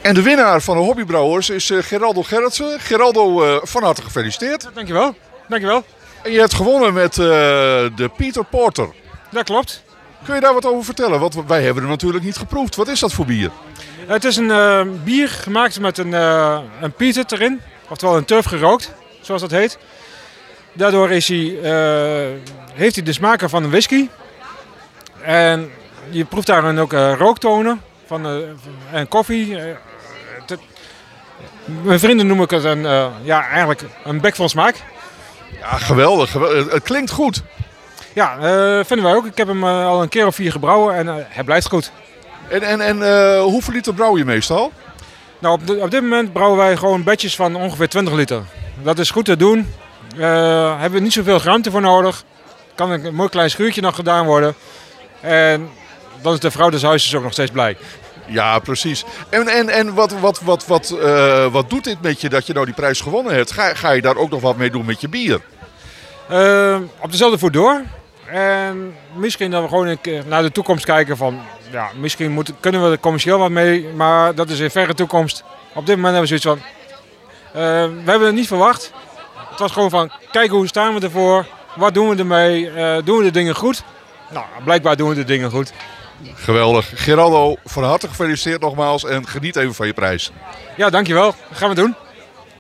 En de winnaar van de Hobbybrouwers is Geraldo Gerritsen. Geraldo, van harte gefeliciteerd. Dankjewel. Dankjewel. En je hebt gewonnen met de Peter Porter. Dat klopt. Kun je daar wat over vertellen? Want wij hebben er natuurlijk niet geproefd. Wat is dat voor bier? Het is een bier gemaakt met een peated erin. Oftewel een turf gerookt, zoals dat heet. Daardoor heeft hij de smaken van een whisky. En je proeft daarin ook rooktonen en koffie. Mijn vrienden noemen het eigenlijk een bek van smaak. Ja, geweldig. Het klinkt goed. Ja, vinden wij ook. Ik heb hem al een keer of 4 gebrouwen en hij blijft goed. En hoeveel liter brouw je meestal? Nou, op dit moment brouwen wij gewoon batches van ongeveer 20 liter. Dat is goed te doen. Hebben we niet zoveel ruimte voor nodig. Kan een mooi klein schuurtje nog gedaan worden. En dan is de vrouw des huizes ook nog steeds blij. Ja, precies. En wat doet dit met je dat je nou die prijs gewonnen hebt? Ga je daar ook nog wat mee doen met je bier? Op dezelfde voet door. En misschien dat we gewoon een keer naar de toekomst kijken van... Ja, misschien kunnen we er commercieel wat mee, maar dat is in verre toekomst. Op dit moment hebben we zoiets van... we hebben het niet verwacht. Het was gewoon van, kijken hoe staan we ervoor? Wat doen we ermee? Doen we de dingen goed? Nou, blijkbaar doen we de dingen goed. Geweldig. Geraldo, van harte gefeliciteerd nogmaals en geniet even van je prijs. Ja, dankjewel. Dat gaan we doen.